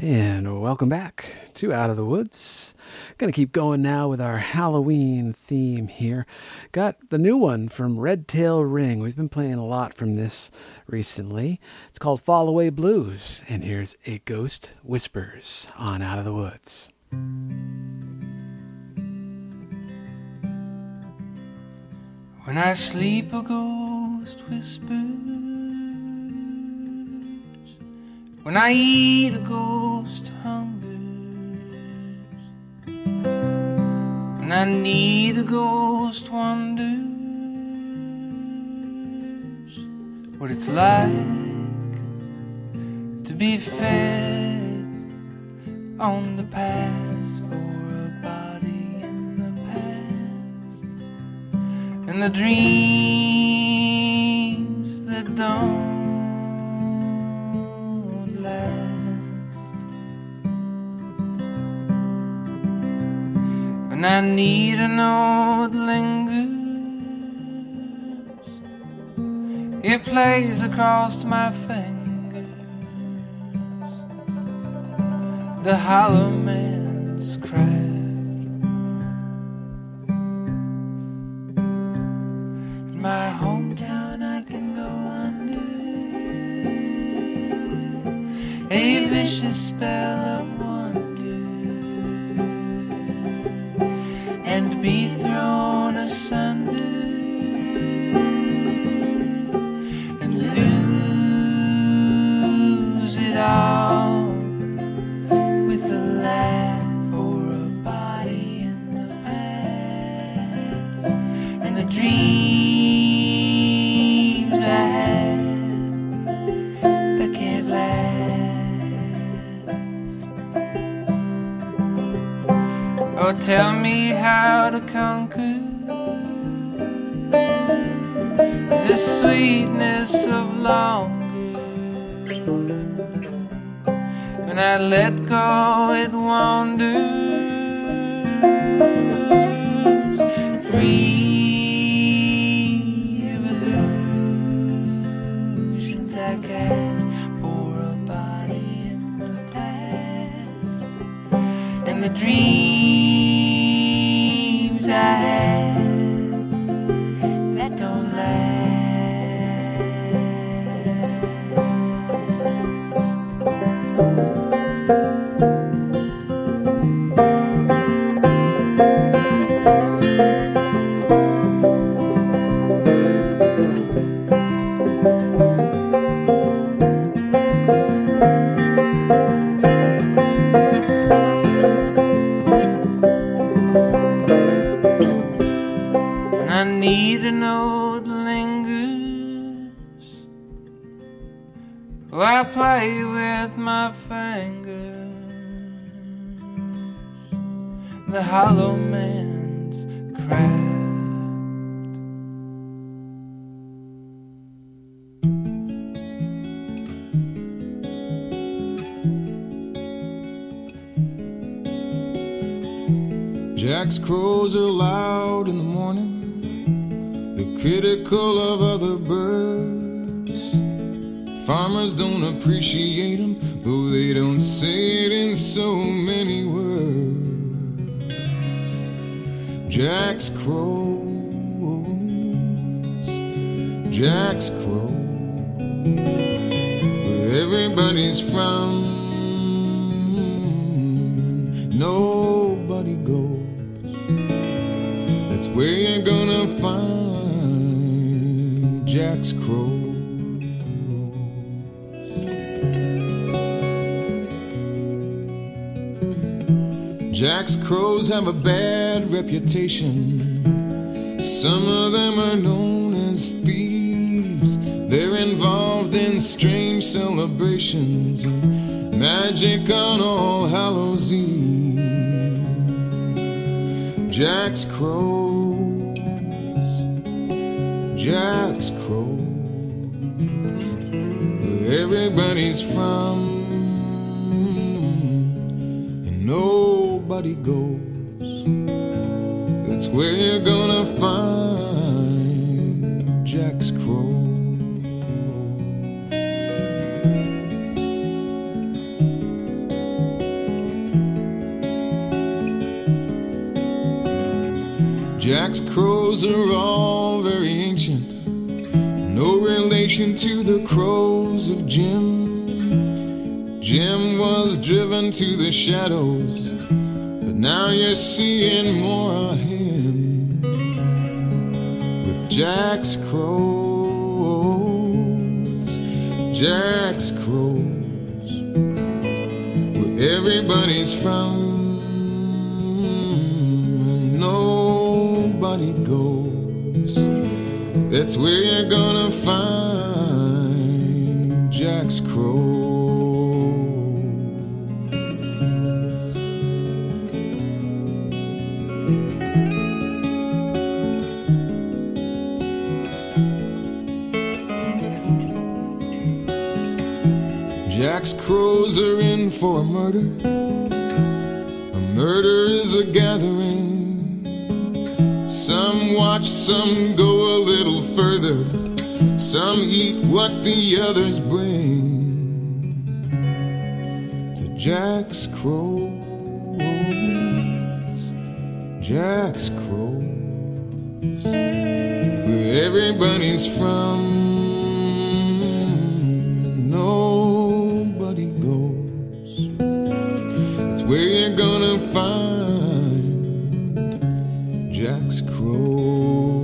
And welcome back to Out of the Woods. Going to keep going now with our Halloween theme here. Got the new one from Red Tail Ring. We've been playing a lot from this recently. It's called Fall Away Blues. And here's A Ghost Whispers on Out of the Woods. When I sleep, a ghost whispers. When I eat, a ghost hungers. When I need, a ghost wonders what it's like to be fed on the past for a body in the past, and the dreams that don't I need a note lingers. It plays across my fingers. The hollow man's craft. In my hometown I can go under a vicious spell of and be thrown asunder and lose it all with a laugh for a body in the past and the dreams I had that can't last. Oh, tell me how to conquer the sweetness of longer. When I let go, it wanders free. Illusions I cast for a body in the past and the dreams I had that don't last. Need a note lingers. Oh, I play with my fingers. The hollow man's craft. Jack's crows are loud in the morning, critical of other birds. Farmers don't appreciate them, though they don't say it in so many words. Jack's crows, Jack's crows, where everybody's from and nobody goes. That's where you're gonna find Jack's crows. Jack's crows have a bad reputation. Some of them are known as thieves. They're involved in strange celebrations and magic on All Hallows Eve. Jack's crows, Jack's crows, where everybody's from and nobody goes. That's where you're gonna find Jack's crows. Jack's crows are all very ancient, no relation to the crows of Jim. Jim was driven to the shadows, but now you're seeing more of him with Jack's crows. Jack's crows, where everybody's from and nobody goes. That's where you're gonna find Jack's crows. Jack's crows are in for a murder. A murder is a gathering. Some watch, some go a little further. Some eat what the others bring to Jack's crows. Jack's crows, where everybody's from and nobody goes. It's where you're gonna find Jack's crows.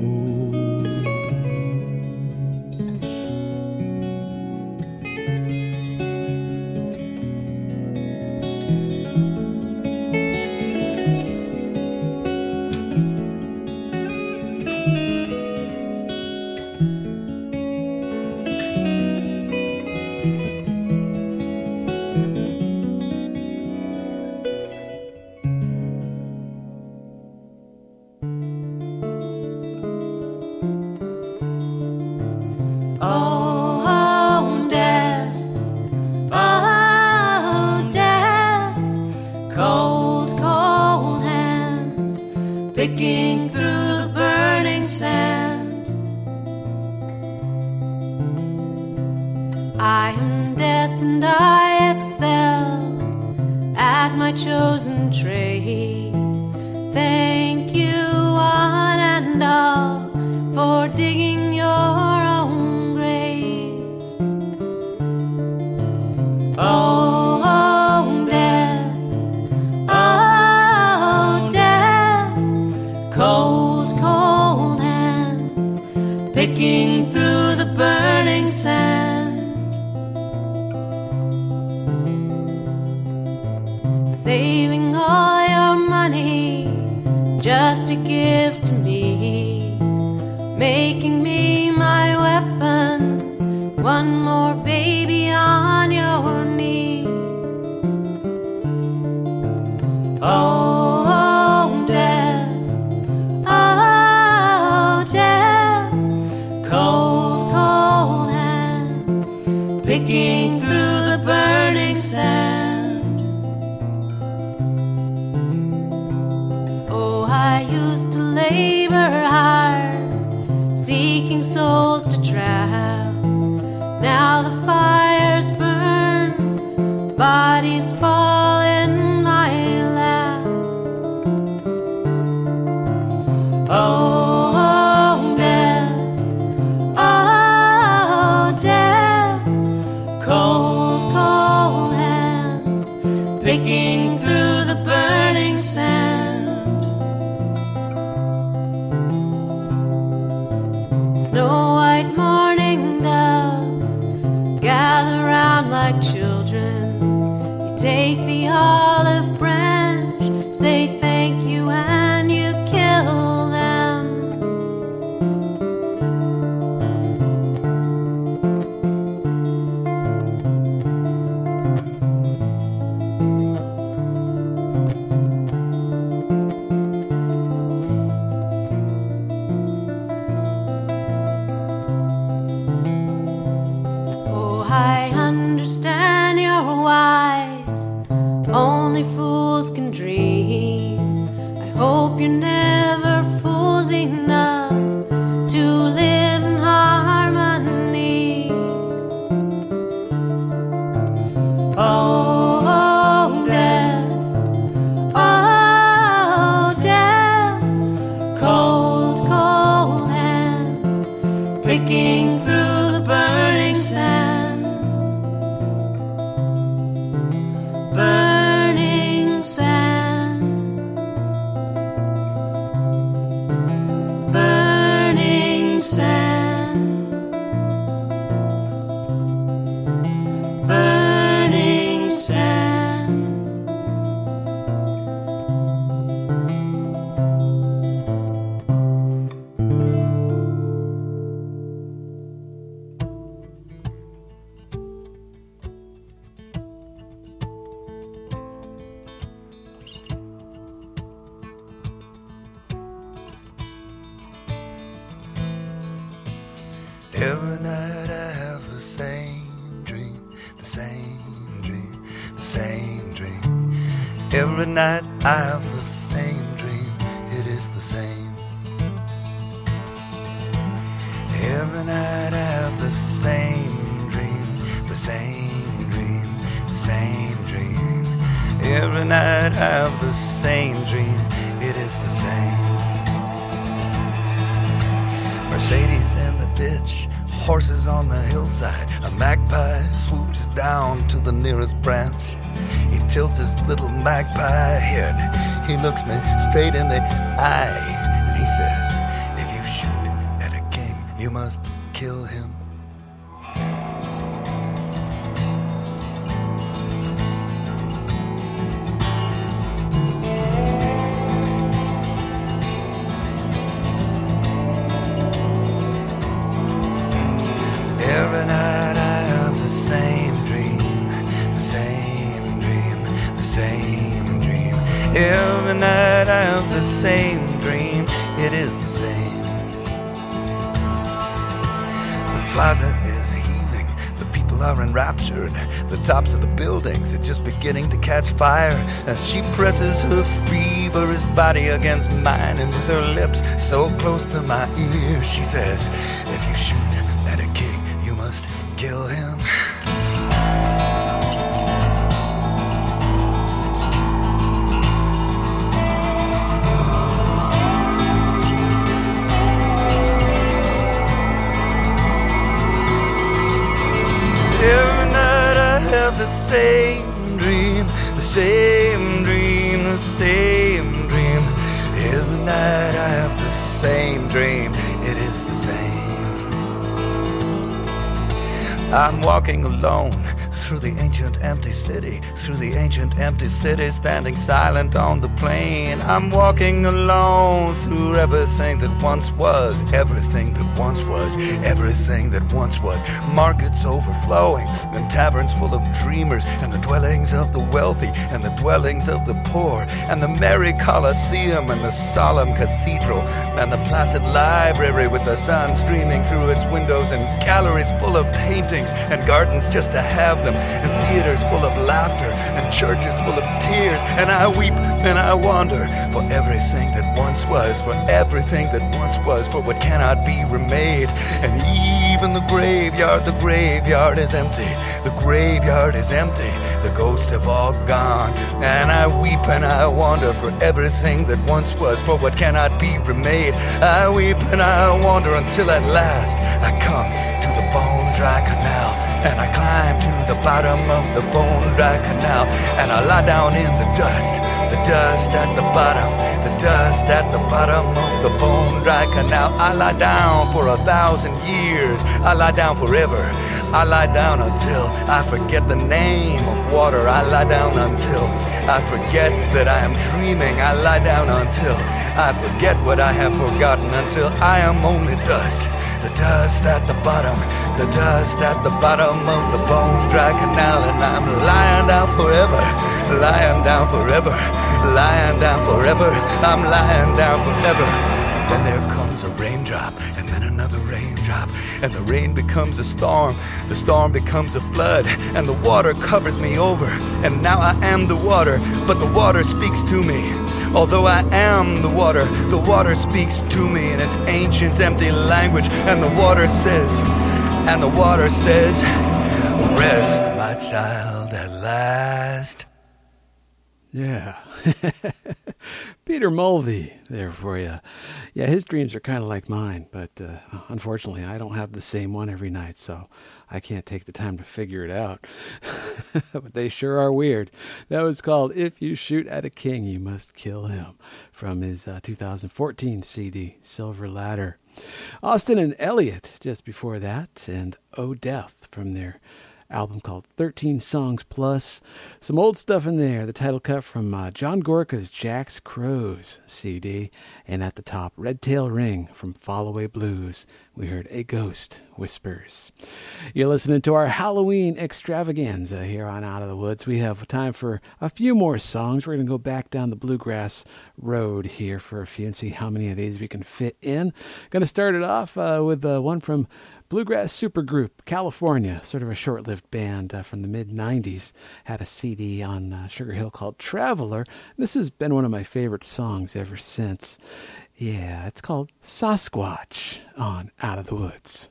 Oh, death, cold, cold hands picking through the burning sand. I am death and I excel at my chosen trade. Thank you one and all for digging your own graves. Oh, death, cold, cold hands picking through the burning sand. Saving all your money just to give to me, making me my weapons, one more baby on your knee. Oh, death, cold, cold hands picking through the burning sand. Oh, I used to labor hard, seeking souls to trap. Now the fires burn, bodies fall in my lap. Oh, death, cold, cold hands picking through the burning sand. Snow white morning doves gather round like children. You take the olive branch, say thank you, and you kill them. I understand you're wise, only fools can dream. I hope you're never fools enough to live in harmony. Oh, death, Every night I have the same dream, the same dream, the same dream. Every night I have the same dream, it is the same. Every night I have the same dream, the same dream, the same dream. Every night I have the same dream, it is the same. Mercedes in the ditch, horses on the hillside. A magpie swoops down to the nearest branch. He tilts his little magpie head. He looks me straight in the eye, and he says, if you shoot at a king, you must kill him. Every night I have the same dream, the same dream, the same dream. Every night I have the same dream, it is the same. The plaza is heaving, the people are enraptured. The tops of the buildings are just beginning to catch fire as she presses her feverish body against mine, and with her lips so close to my ear, she says, if you shoot at a king, you must kill him. Every night I have the same dream, the same dream, the same dream. Every night I have the same dream, it is the same. I'm walking alone through the ancient empty city, through the ancient empty city, standing silent on the plain. I'm walking alone through everything that once was, everything that once was, everything that once was. Markets overflowing, and taverns full of dreamers, and the dwellings of the wealthy, and the dwellings of the poor, and the merry Colosseum, and the solemn cathedral, and the placid library with the sun streaming through its windows, and galleries full of paintings, and gardens just to have them, and theaters full of laughter, and churches full of tears. And I weep and I wander for everything that once was, for everything that once was, for what cannot be remade. And even the graveyard is empty. The graveyard is empty. The ghosts have all gone. And I weep and I wander for everything that once was, for what cannot be remade. I weep and I wander until at last I come to the bone-dry canal, and I climb to the bottom of the bone-dry canal, and I lie down in the dust at the bottom, the dust at the bottom of the bone-dry canal. I lie down for 1,000 years, I lie down forever, I lie down until I forget the name of water. I lie down until I forget that I am dreaming. I lie down until I forget what I have forgotten, until I am only dust. The dust at the bottom, the dust at the bottom of the bone-dry canal. And I'm lying down forever, lying down forever, lying down forever. I'm lying down forever. And then there comes a raindrop, and then another raindrop, and the rain becomes a storm becomes a flood, and the water covers me over. And now I am the water, but the water speaks to me. Although I am the water speaks to me in its ancient empty language. And the water says, rest, my child, at last. Yeah. Peter Mulvey there for you. Yeah, his dreams are kind of like mine, but unfortunately I don't have the same one every night, so I can't take the time to figure it out. But they sure are weird. That was called If You Shoot at a King, You Must Kill Him, from his 2014 CD, Silver Ladder. Austin and Elliott just before that, and Oh Death from their album called 13 Songs Plus. Some old stuff in there. The title cut from John Gorka's Jack's Crows CD. And at the top, Red Tail Ring from Fall Away Blues. We heard A Ghost Whispers. You're listening to our Halloween extravaganza here on Out of the Woods. We have time for a few more songs. We're going to go back down the bluegrass road here for a few and see how many of these we can fit in. Going to start it off with one from bluegrass supergroup, California, sort of a short-lived band from the mid-90s, had a CD on Sugar Hill called Traveler. This has been one of my favorite songs ever since. Yeah, it's called Sasquatch on Out of the Woods.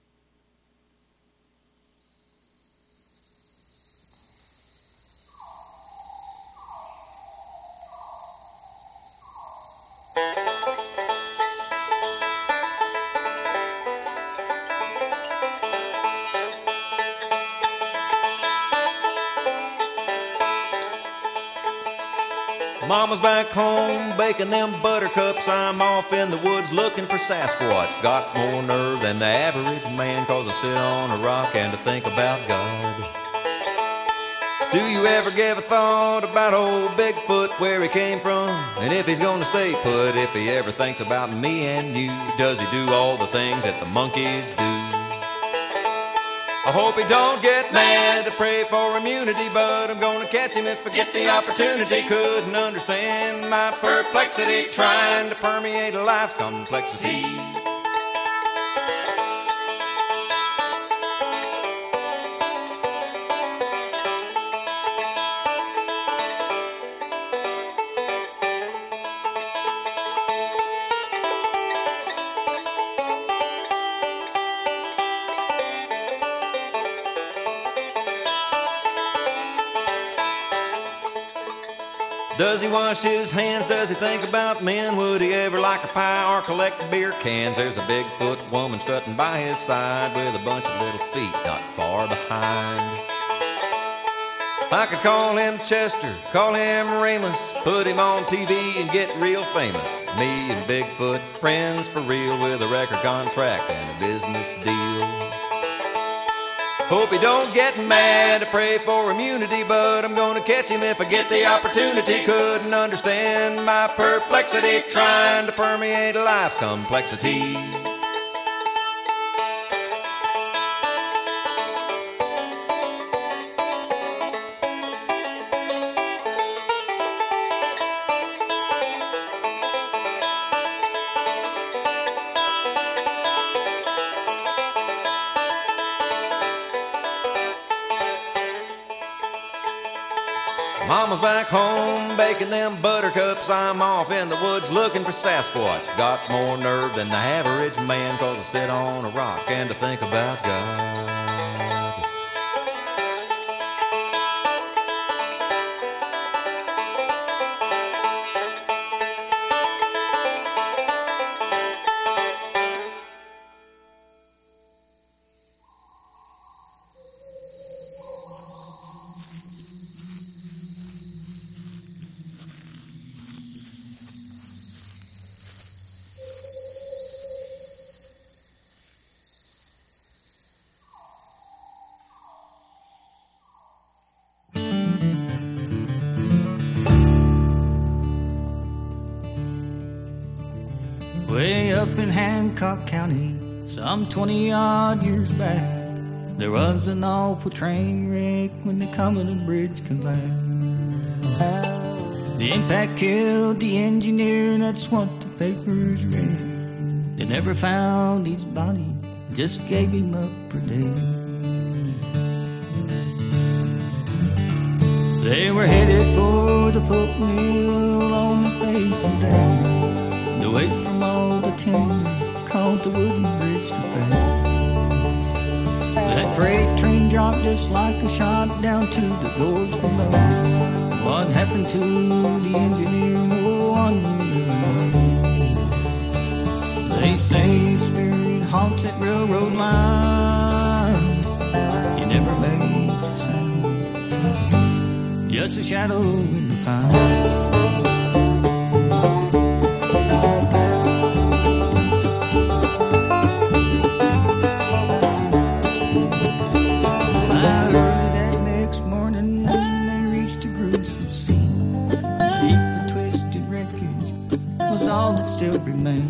Mama's back home baking them buttercups. I'm off in the woods looking for Sasquatch. Got more nerve than the average man, 'cause I sit on a rock and I think about God. Do you ever give a thought about old Bigfoot, where he came from, and if he's gonna stay put? If he ever thinks about me and you, does he do all the things that the monkeys do? I hope he don't get mad. I pray for immunity, but I'm gonna catch him if I get the opportunity. Couldn't understand my perplexity, trying to permeate life's complexity. Does he wash his hands? Does he think about men? Would he ever like a pie or collect beer cans? There's a Bigfoot woman strutting by his side with a bunch of little feet not far behind. I could call him Chester, call him Ramus, put him on TV and get real famous. Me and Bigfoot, friends for real, with a record contract and a business deal. Hope he don't get mad. I pray for immunity, but I'm gonna catch him if I get the opportunity. Couldn't understand my perplexity, trying to permeate life's complexity. Mama's back home baking them buttercups. I'm off in the woods looking for Sasquatch. Got more nerve than the average man, 'cause I sit on a rock and I think about God. Way up in Hancock County, some 20-odd years back, there was an awful train wreck when the Cumberland Bridge collapsed. The impact killed the engineer, that's what the papers read. They never found his body, just gave him up for dead. They were headed for the pulp mill on the fateful day. The weight from all the timber caused the wooden bridge to fail. That freight train dropped just like a shot down to the gorge below. What happened to the engineer, no one will ever know. They say his spirit haunts that railroad line. He never makes a sound, just a shadow in the pine. Still remain.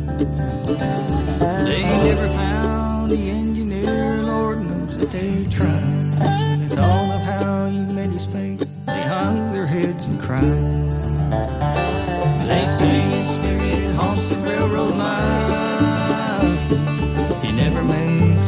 They never found the engineer, Lord knows that they tried. And they thought of how he met his fate, they hung their heads and cried. They say his spirit haunts the railroad line. He never makes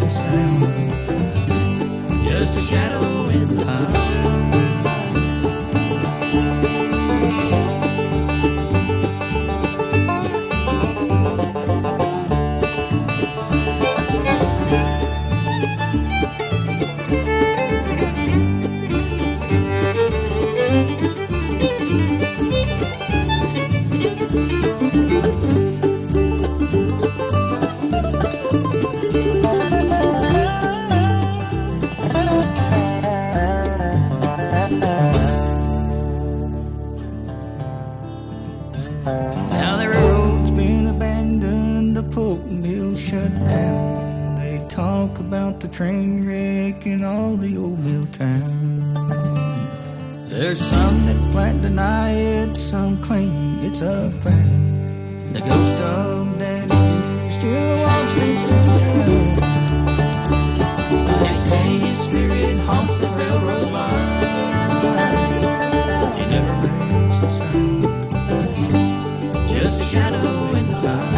about the train wreck in all the old mill town. There's some that flat deny it, some claim it's a fact. The ghost of Daddy Junior still walks these streets around. They say his spirit haunts the railroad line. He never makes a sound, just a shadow in the tide.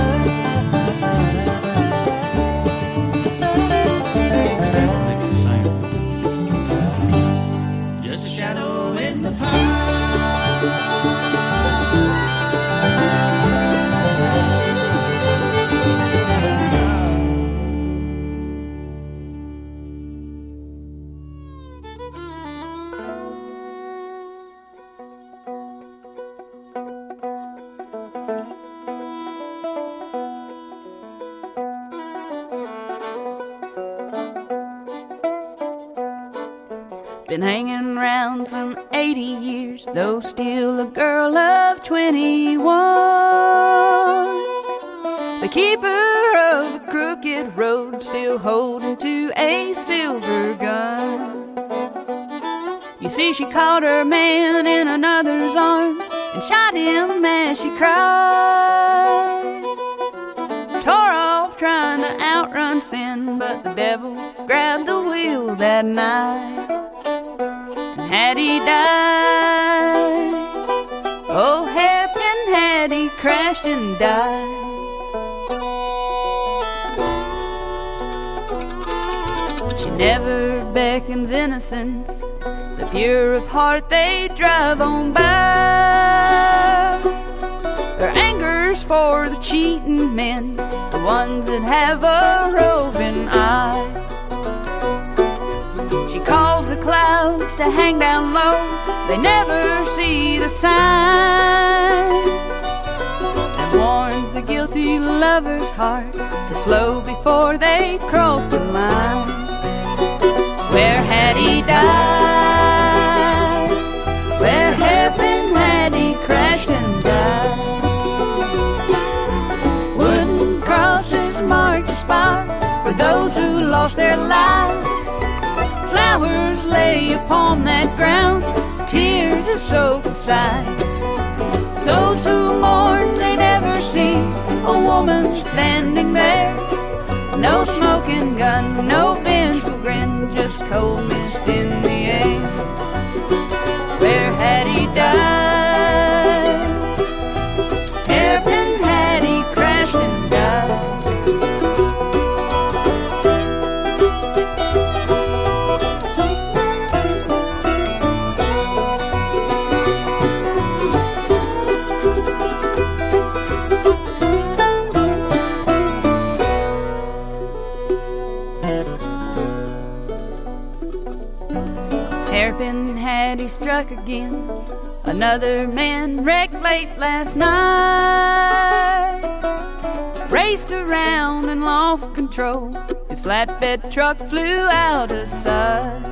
Never makes a sound, just a shadow in the pine. Been hanging around some 80 years, though still a girl of 21. The keeper of a crooked road, still holding to a silver gun. You see, she caught her man in another's arms and shot him as she cried. Tore off trying to outrun sin, but the devil grabbed the wheel that night. Had he died, oh heaven, had he crashed and died. She never beckons innocence, the pure of heart they drive on by. Their anger's for the cheating men, the ones that have a roving eye. She calls the clouds to hang down low, they never see the sign, and warns the guilty lover's heart to slow before they cross the line. Where had he died? Where heaven had he crashed and died? Wooden crosses mark the spot for those who lost their lives. Flowers lay upon that ground, tears are soaked aside. Those who mourn, they never see a woman standing there. No smoking gun, no vengeful grin, just cold mist in the air. Where had he died? Hairpin had he crashed and died. Hairpin had he struck again, another man wrecked late last night. Raced around and lost control, his flatbed truck flew out of sight.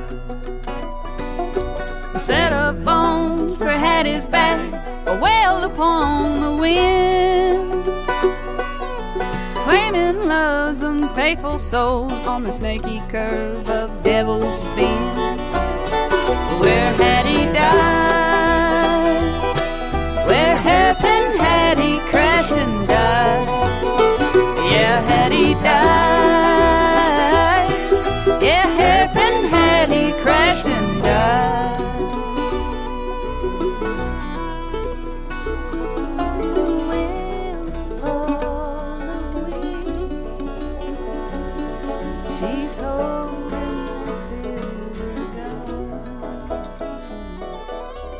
A set of bones were had his back, a wail upon the wind, claiming love's unfaithful souls on the snaky curve of Devil's Bend. Where had he died? Where hairpin had he crashed and died? Yeah, had he died? Yeah, hairpin had he crashed and died? The wheel upon the wheel, she's holding that silver gun.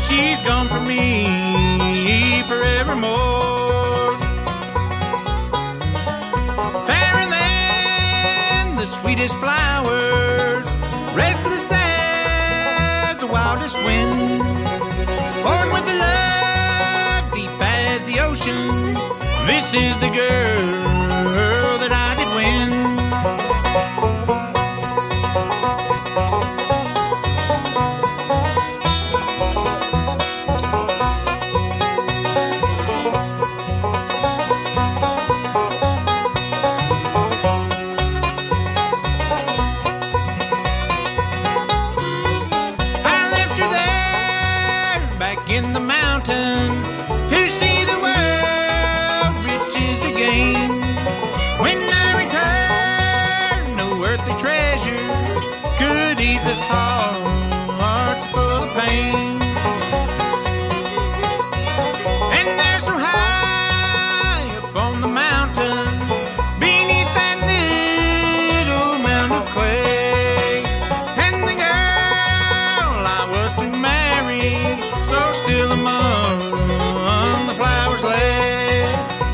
she's gone from me forevermore. Fairer than the sweetest flowers, restless as the wildest wind, born with a love deep as the ocean. This is the girl that I did win. In the mountain to see the world, riches to gain. When I return, no earthly treasure could ease this heart's full of pain. And they're so high up on the mountain, beneath that little mound of clay, and the girl I was to marry, so still among the flowers lay.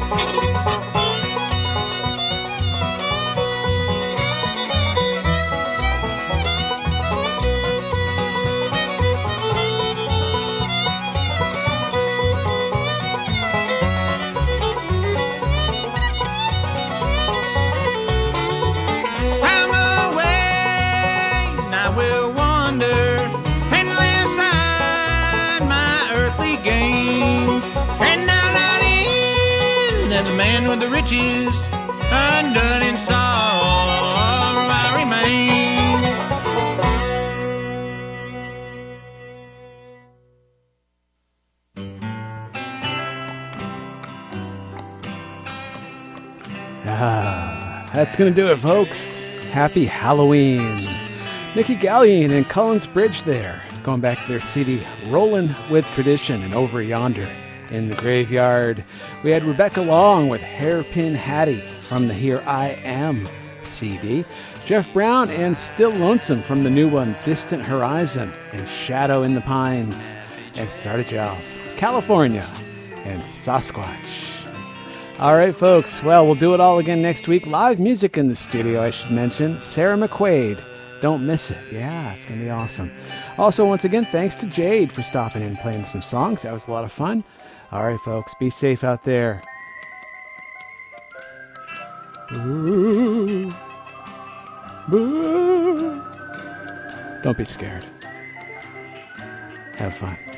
I'll go away and I will wander and lay aside my earthly gains, and now not in as the man with the riches, undone in sorrow I remain. That's gonna do it, folks. Happy Halloween. Nikki Gallion and Collins Bridge there, going back to their CD Rollin' with Tradition, and Over Yonder in the Graveyard. We had Rebecca Long with Hairpin Hattie from the Here I Am CD. Jeff Brown and Still Lonesome from the new one Distant Horizon, and Shadow in the Pines. And started you off California and Sasquatch. All right, folks. Well, we'll do it all again next week. Live music in the studio, I should mention. Sarah McQuaid. Don't miss it. Yeah, it's going to be awesome. Also, once again, thanks to Jade for stopping in and playing some songs. That was a lot of fun. All right, folks. Be safe out there. Boo. Boo. Don't be scared. Have fun.